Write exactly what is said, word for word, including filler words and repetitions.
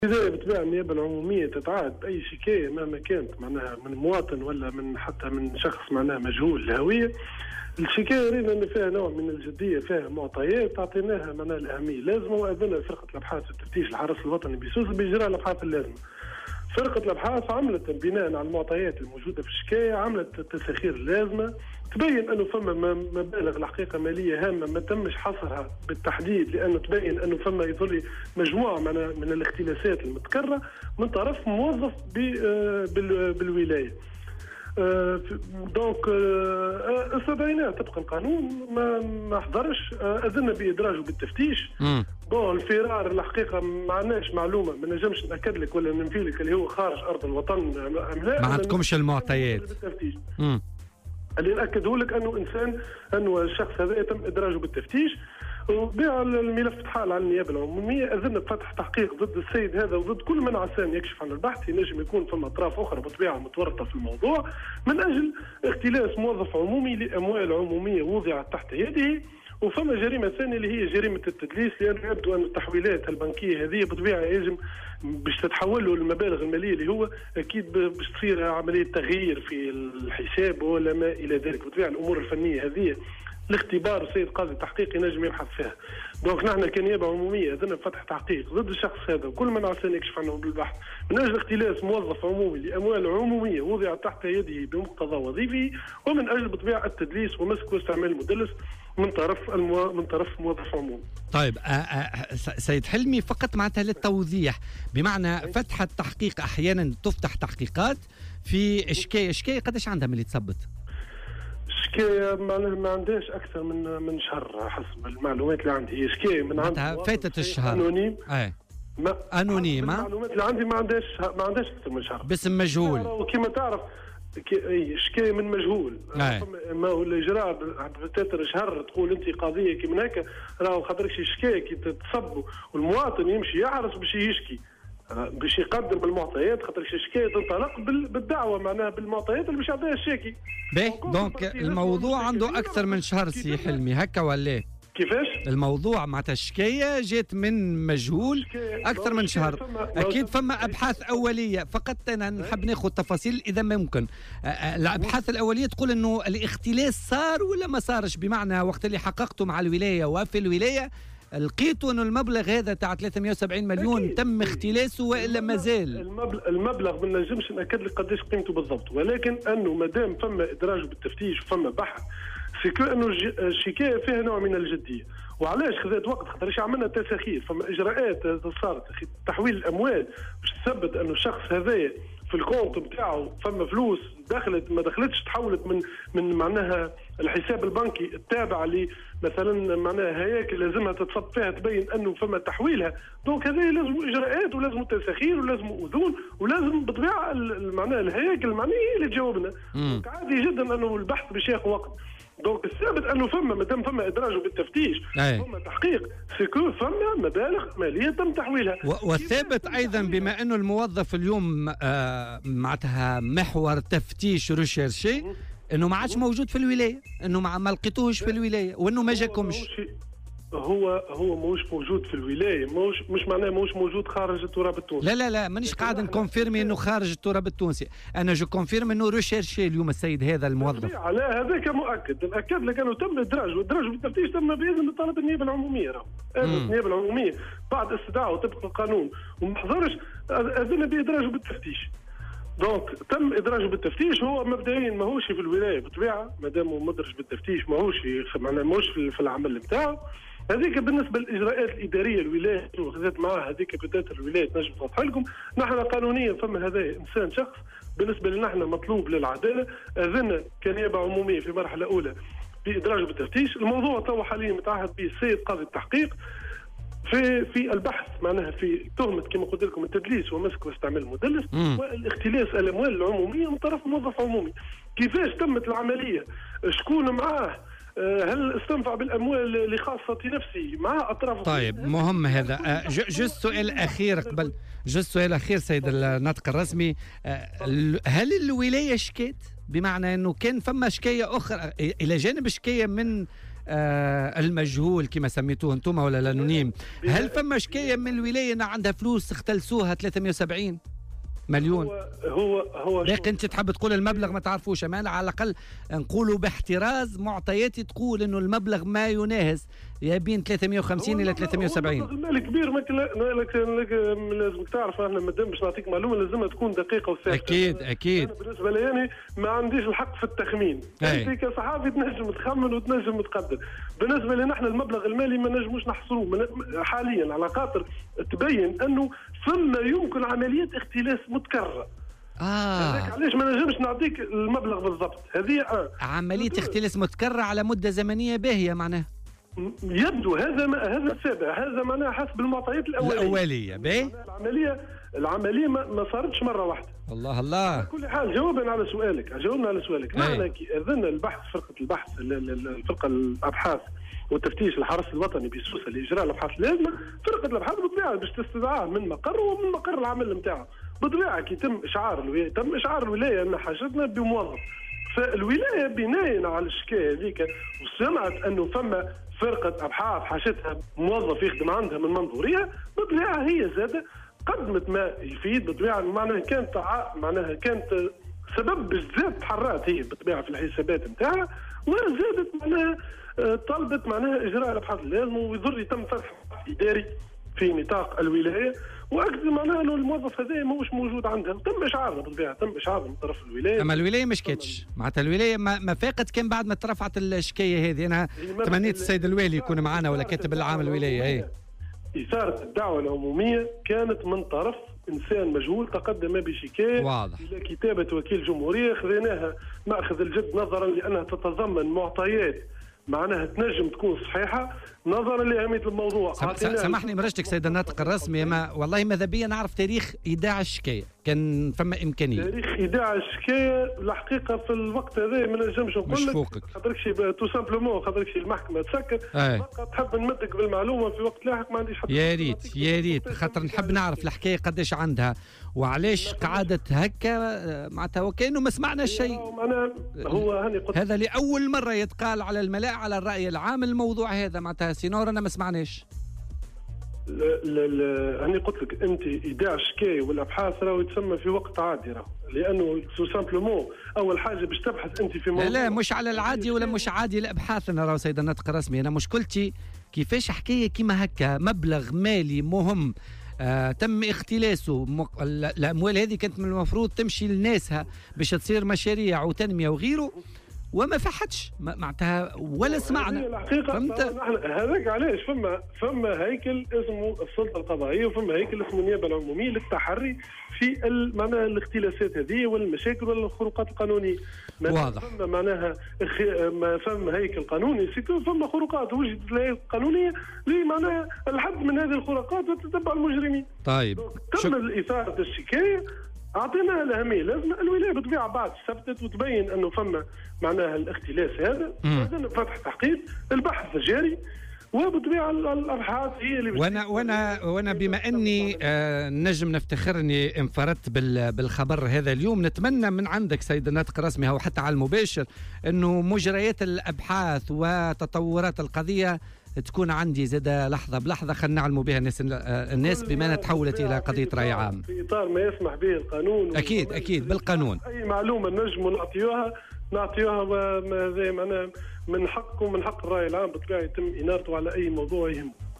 إذا بالطبيعة النيابة العمومية تتعهد بأي شكاية مهما كانت معناها من مواطن ولا من حتى من شخص معناها مجهول الهوية، الشكاية رينا أن فيها نوع من الجدية، فيها معطيات تعطيناها معناها الأهمية اللازمة، وأذنها فرقة الأبحاث والتفتيش الحرس الوطني بسوس بإجراء الأبحاث اللازمة. فرقة الأبحاث عملت بناء على المعطيات الموجودة في الشكاية عملت التساخير اللازمة، تبين أنه فما مبالغ الحقيقة مالية هامة ما تمش حصرها بالتحديد، لأنه تبين أنه فما يظل مجموعة من الاختلاسات المتكررة من طرف موظف بالولاية. دونك استدعيناه طبقا القانون، ما ما حضرش، اذن بادراجه بالتفتيش. بون الفرار الحقيقه ما عندناش معلومه، ما نجمش ناكد لك ولا ننفي لك اللي هو خارج ارض الوطن ام لا، ما عندكمش المعطيات. اللي ناكده لك انه انسان انه الشخص هذا يتم ادراجه بالتفتيش، وبيع الملف تحال على النيابه العموميه، اذن بفتح تحقيق ضد السيد هذا وضد كل من عسان يكشف عن البحث. ينجم يكون فما اطراف اخرى بطبيعه متورطه في الموضوع من اجل اختلاس موظف عمومي لاموال عموميه وضعت تحت يده. وفما جريمه ثانيه اللي هي جريمه التدليس، لانه يبدو ان التحويلات البنكيه هذه بطبيعه يجب باش تتحول له المبالغ الماليه اللي هو اكيد باش تصير عمليه تغيير في الحساب ولا ما الى ذلك. بطبيعه الامور الفنيه هذه الاختبار السيد قاضي التحقيق ينجم يبحث فيها. دونك نحن كنيابه عموميه اذن بفتح تحقيق ضد الشخص هذا وكل من عسان يكشف عنه بالبحث من اجل اختلاس موظف عمومي لاموال عموميه وضعت تحت يده بمقتضى وظيفه، ومن اجل بطبيعه التدليس ومسك واستعمال مدلس من طرف المو... من طرف موظف عمومي. طيب آآ آآ سيد حلمي، فقط معناتها للتوضيح، بمعنى فتح التحقيق احيانا تفتح تحقيقات في شكايه شكايه قداش عندها من اللي تثبت؟ شكاية ما عندهاش أكثر من من شهر حسب المعلومات اللي عندي. هي شكاية من عندها فاتت الشهر أنونيم. أي ما أنونيم. المعلومات اللي عندي ما عندهاش ما عندهاش أكثر من شهر. باسم مجهول. وكما تعرف أي شكاية من مجهول. ما هو الإجراء بتاتر شهر تقول أنت قضية كي من هكا، راهو خاطرك شي شكاية كي تتصب والمواطن يمشي يحرص باش يشكي باش يقدم المعطيات، خاطر الشكايه تنطلق بالدعوه معناها بالمعطيات اللي باش يعطيها الشاكي. باهي دونك الموضوع عنده اكثر من شهر سي حلمي هكا ولا كيفاش؟ الموضوع معناتها الشكايه جات من مجهول اكثر من شهر، اكيد فما ابحاث اوليه. فقط انا نحب ناخذ تفاصيل اذا ممكن. الابحاث الاوليه تقول انه الاختلاس صار ولا ما صارش، بمعنى وقت اللي حققتوا مع الولايه وفي الولايه لقيتوا انه المبلغ هذا تاع ثلاثمئة وسبعين مليون أكيد. تم اختلاسه والا مازال؟ المبلغ, المبلغ ما نجمش ناكد لك قداش قيمته بالضبط، ولكن انه ما دام فما ادراج بالتفتيش وفما بحث سيكو انه الشكايه فيها نوع من الجديه. وعلاش خذت وقت؟ خاطرش عملنا تساخير، فما اجراءات صارت تحويل الاموال باش تثبت انه الشخص هذايا في الكونت نتاعو فما فلوس دخلت ما دخلتش، تحولت من من معناها الحساب البنكي التابع ل مثلا معناها هياكل لازمها تتصب فيها تبين انه فما تحويلها. دونك هذه لازم اجراءات ولازم تساخير ولازم اذون ولازم بطبيعه معناها الهياكل المعنيه هي اللي تجاوبنا. دونك عادي جدا انه البحث باش ياخذ وقت. دونك الثابت انه فما مادام فما ادراج بالتفتيش فما تحقيق سيكو فما مبالغ ماليه تم تحويلها. والثابت ايضا بما انه الموظف اليوم آه معناتها محور تفتيش ريشيرشي انه ما عادش موجود في الولايه، انه ما لقيتوهش في الولايه وانه ما جاكمش. هو هو موش موجود في الولايه، موش مش معناه موش موجود خارج التراب التونسي. لا لا لا مانيش قاعد نكونفيرمي انه خارج التراب التونسي، انا جو كونفيرم انه ريشيرشي اليوم السيد هذا الموظف. لا هذاك مؤكد، ناكد لك انه تم ادراجه، ادراجه بالتفتيش تم باذن طلب النيابه العموميه. راهو النيابه العموميه بعد استدعائه طبق القانون وما حضرش اذن بادراجه بالتفتيش. دونك تم ادراجه بالتفتيش. هو مبدئيا ماهوش في الولايه بطبيعه، ما دام مدرج بالتفتيش ماهوش معناها ماهوش في العمل نتاعو. هذيك بالنسبه للاجراءات الاداريه الولايه اخذت معها، هذيك بدات الولايه تنجم توضح لكم. نحن قانونيا فما هذا انسان شخص بالنسبه لنا نحن مطلوب للعداله، اذن كنيابه عموميه في مرحله اولى بادراجه بالتفتيش. الموضوع تو حاليا متعهد به السيد قاضي التحقيق في في البحث معناها في تهمه كما قلت لكم التدليس ومسك واستعمال مدلس والاختلاس الاموال العموميه من طرف موظف عمومي. كيفاش تمت العمليه؟ شكون معاه؟ هل استنفع بالاموال لخاصه نفسي مع اطراف؟ طيب مهم هذا. جوست سؤال اخير قبل جوست سؤال اخير سيد الناطق الرسمي، هل الولايه شكيت؟ بمعنى انه كان فما شكايه اخرى الى جانب شكايه من آه المجهول كما سميتوه انتم ولا الانونيم، هل فما شكايه من الولايه ان عندها فلوس اختلسوها ثلاثمئة وسبعين مليون؟ هو هو هو لكن انت تحب تقول المبلغ ما تعرفوش، اما على الاقل نقولوا باحتراز معطياتي تقول انه المبلغ ما يناهز يا بين ثلاثمئة وخمسين الى ثلاثمئة وسبعين. المال كبير، لكن لازمك تعرف احنا مادام باش نعطيك معلومه لازمها تكون دقيقه وثابته. اكيد اكيد. أنا بالنسبه لي يعني ما عنديش الحق في التخمين، انت كصحافي تنجم تخمن وتنجم تقدر. بالنسبه لنا احنا المبلغ المالي ما نجموش نحصروه حاليا على خاطر تبين انه ثم يمكن عمليه اختلاس متكرره. اه علاش ما نجمش نعطيك المبلغ بالضبط. هذه اه عمليه اختلاس متكرره على مده زمنيه باهيه معناها. يبدو هذا ما هذا السابع، هذا معناها حسب المعطيات الاوليه. الاوليه باهي. العمليه العمليه ما, ما صارتش مره واحده. الله الله. على كل حال جوابا على سؤالك، جاوبنا على سؤالك. معنى كي اذن البحث فرقه البحث الفرقه الابحاث والتفتيش الحرس الوطني بسوسه لاجراء الابحاث اللازمه، فرقه الابحاث بالطبيعه باش تستدعاه من مقر ومن مقر العمل نتاعها. بالطبيعه كي يتم اشعار الولايه تم اشعار الولايه ان حاجتنا بموظف، فالولايه بناء على الشكايه هذيك وسمعت انه فما فرقه ابحاث حاجتها موظف يخدم عندها من منظورها، بالطبيعه هي زاده قدمت ما يفيد. بالطبيعه معناها كانت معناها كانت سبب باش تزاد تحرات هي بالطبيعه في الحسابات نتاعها، وزادت معناها طلبت معناها اجراء الابحاث اللازمه ويضر يتم فتح اداري في نطاق الولايه، واكد معناها انه الموظف هذا ماهوش موجود عندها، تم اشعارنا بالطبيعه تم اشعارنا من طرف الولايه. اما الولايه ما شكتش، معناتها الولايه ما, ما فاقت كان بعد ما ترفعت الشكايه هذه. انا تمنيت السيد الوالي يكون معنا ولا كاتب العام الولايه. اي اثاره الدعوه العموميه كانت من طرف انسان مجهول تقدم بشكايه واضح الى كتابه وكيل جمهوريه، خذيناها ماخذ الجد نظرا لانها تتضمن معطيات معناها تنجم تكون صحيحه نظرا لاهميه الموضوع. سامحني مرجتك سيد الناطق الرسمي، ما والله ماذا بيا نعرف تاريخ ايداع الشكايه، كان فما امكانيه تاريخ ايداع الشكايه الحقيقه في الوقت هذا ما نجمش نقول لك خاطرك شي تو سامبلومون خاطرك شي المحكمه تسكر فقط تحب نمدك بالمعلومه في وقت لاحق ما عنديش حتى. يا ريت يا ريت خاطر نحب نعرف الحكايه قداش عندها وعلاش قعدت هكا معناتها وكانه ما سمعنا شيء. هو هاني قلت هذا لاول مره يتقال على الملاء على الراي العام الموضوع هذا، معناتها سينور انا ما سمعناش. هاني قلت لك انت ايداع الشكايه والابحاث راهو يتسمى في وقت عادي، راهو لانه سو سامبلومون اول حاجه باش تبحث انت في موضوع. لا لا مش على العادي ولا مش عادي الابحاث. انا راهو سيد الناطق الرسمي انا مشكلتي كيفاش حكايه كيما هكا مبلغ مالي مهم آه تم اختلاسه. مق... الاموال هذه كانت من المفروض تمشي لناسها باش تصير مشاريع وتنميه وغيره وما فحتش معناتها ولا سمعنا. فهمت هذاك علاش فما فما هيكل اسمه السلطه القضائيه وفما هيكل اسمه النيابه العموميه للتحري في معناها الاختلاسات هذه والمشاكل والخروقات القانونيه. واضح. فما معناها فما هيكل قانوني فما خروقات وجدت الهيئه القانونيه لمعناها الحد من هذه الخروقات وتتبع المجرمين. طيب تم اثاره الشكايه اعطيناها الاهميه لازم. الولايه بالطبيعه بعد ثبتت وتبين انه فما معناها الاختلاس هذا، بعدين فتح تحقيق البحث جاري وبالطبيعه الابحاث هي اللي وانا وانا وانا بما اني آه نجم نفتخر اني انفردت بالخبر هذا اليوم، نتمنى من عندك سيد الناطق الرسمي او حتى على المباشر انه مجريات الابحاث وتطورات القضيه تكون عندي زادة لحظة بلحظة خلينا نعلموا بها الناس الناس بما أنها تحولت إلى قضية رأي عام في إطار ما يسمح به القانون. أكيد أكيد بالقانون. أي معلومة نجموا نعطيوها نعطيوها زي ما من حقكم من حق الرأي العام بالطبيعة يتم إنارته على أي موضوع يهم.